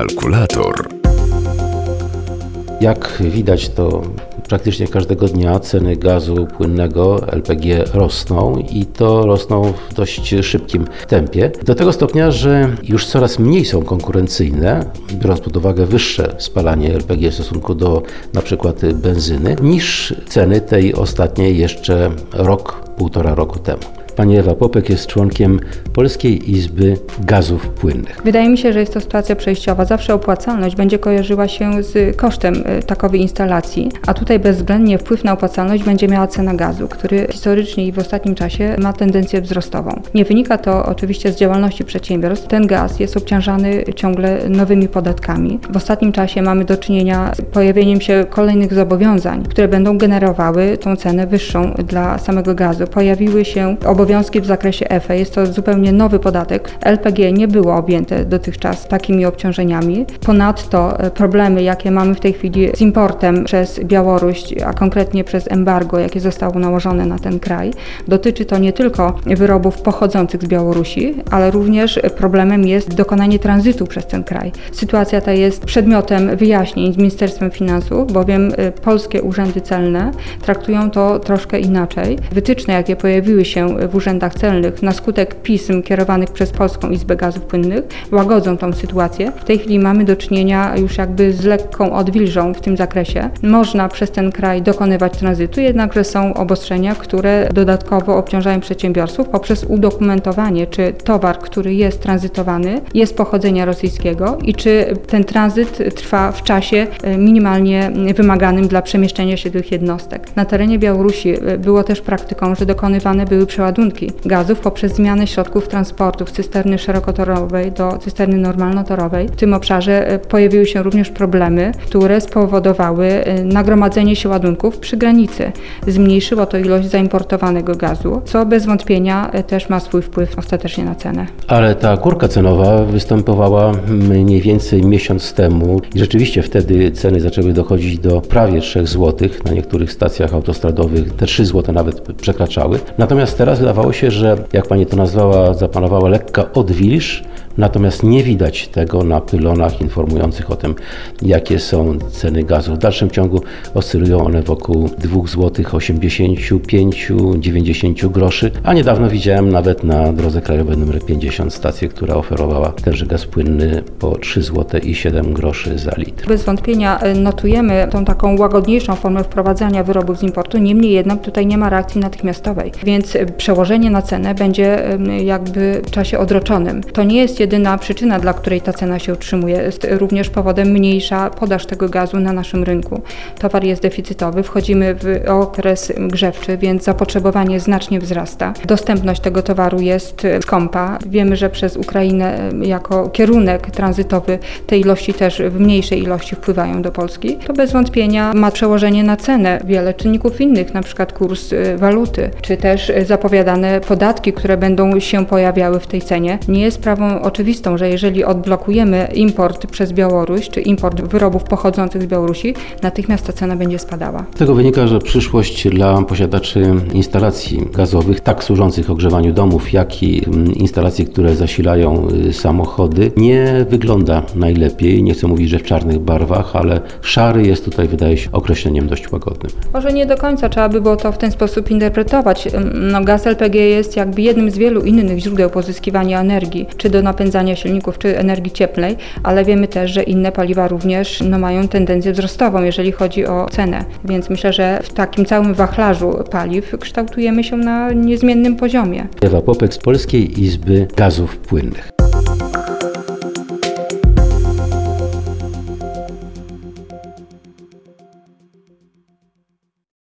Kalkulator. Jak widać, to praktycznie każdego dnia ceny gazu płynnego LPG rosną i to rosną w dość szybkim tempie. Do tego stopnia, że już coraz mniej są konkurencyjne, biorąc pod uwagę wyższe spalanie LPG w stosunku do na przykład benzyny, niż ceny tej ostatniej jeszcze półtora roku temu. Pani Ewa Popek jest członkiem Polskiej Izby Gazów Płynnych. Wydaje mi się, że jest to sytuacja przejściowa. Zawsze opłacalność będzie kojarzyła się z kosztem takowej instalacji, a tutaj bezwzględnie wpływ na opłacalność będzie miała cena gazu, który historycznie i w ostatnim czasie ma tendencję wzrostową. Nie wynika to oczywiście z działalności przedsiębiorstw. Ten gaz jest obciążany ciągle nowymi podatkami. W ostatnim czasie mamy do czynienia z pojawieniem się kolejnych zobowiązań, które będą generowały tą cenę wyższą dla samego gazu. Pojawiły się obowiązki w zakresie EFE. Jest to zupełnie nowy podatek. LPG nie było objęte dotychczas takimi obciążeniami. Ponadto problemy, jakie mamy w tej chwili z importem przez Białoruś, a konkretnie przez embargo, jakie zostało nałożone na ten kraj, dotyczy to nie tylko wyrobów pochodzących z Białorusi, ale również problemem jest dokonanie tranzytu przez ten kraj. Sytuacja ta jest przedmiotem wyjaśnień z Ministerstwem Finansów, bowiem polskie urzędy celne traktują to troszkę inaczej. Wytyczne, jakie pojawiły się w urzędach celnych na skutek pism kierowanych przez Polską Izbę Gazów Płynnych łagodzą tą sytuację. W tej chwili mamy do czynienia już jakby z lekką odwilżą w tym zakresie. Można przez ten kraj dokonywać tranzytu, jednakże są obostrzenia, które dodatkowo obciążają przedsiębiorców poprzez udokumentowanie, czy towar, który jest tranzytowany, jest pochodzenia rosyjskiego i czy ten tranzyt trwa w czasie minimalnie wymaganym dla przemieszczenia się tych jednostek. Na terenie Białorusi było też praktyką, że dokonywane były przeładunki gazów poprzez zmianę środków transportu z cysterny szerokotorowej do cysterny normalnotorowej. W tym obszarze pojawiły się również problemy, które spowodowały nagromadzenie się ładunków przy granicy. Zmniejszyło to ilość zaimportowanego gazu, co bez wątpienia też ma swój wpływ ostatecznie na cenę. Ale ta górka cenowa występowała mniej więcej miesiąc temu i rzeczywiście wtedy ceny zaczęły dochodzić do prawie 3 zł. Na niektórych stacjach autostradowych te 3 zł nawet przekraczały. Natomiast teraz wydawało się, że jak pani to nazwała, zapanowała lekka odwilż, natomiast nie widać tego na pylonach informujących o tym, jakie są ceny gazu. W dalszym ciągu oscylują one wokół 2,85 zł, 90 groszy, a niedawno widziałem nawet na drodze krajowej nr 50 stację, która oferowała tenże gaz płynny po 3,07 zł za litr. Bez wątpienia notujemy tą taką łagodniejszą formę wprowadzania wyrobów z importu, niemniej jednak tutaj nie ma reakcji natychmiastowej, więc przełożenie na cenę będzie jakby w czasie odroczonym. To nie jest jedyna przyczyna, dla której ta cena się utrzymuje. Jest również powodem mniejsza podaż tego gazu na naszym rynku. Towar jest deficytowy, wchodzimy w okres grzewczy, więc zapotrzebowanie znacznie wzrasta. Dostępność tego towaru jest skąpa. Wiemy, że przez Ukrainę jako kierunek tranzytowy te ilości też w mniejszej ilości wpływają do Polski. To bez wątpienia ma przełożenie na cenę. Wiele czynników innych, na przykład kurs waluty, czy też zapowiadane podatki, które będą się pojawiały w tej cenie. Nie jest sprawą oczywistą, że jeżeli odblokujemy import przez Białoruś, czy import wyrobów pochodzących z Białorusi, natychmiast ta cena będzie spadała. Z tego wynika, że przyszłość dla posiadaczy instalacji gazowych, tak służących ogrzewaniu domów, jak i instalacji, które zasilają samochody, nie wygląda najlepiej. Nie chcę mówić, że w czarnych barwach, ale szary jest tutaj, wydaje się, określeniem dość łagodnym. Może nie do końca trzeba by było to w ten sposób interpretować. Gaz LPG jest jakby jednym z wielu innych źródeł pozyskiwania energii, czy do napędzania silników, czy energii cieplnej, ale wiemy też, że inne paliwa również mają tendencję wzrostową, jeżeli chodzi o cenę. Więc myślę, że w takim całym wachlarzu paliw kształtujemy się na niezmiennym poziomie. Ewa Popek z Polskiej Izby Gazów Płynnych.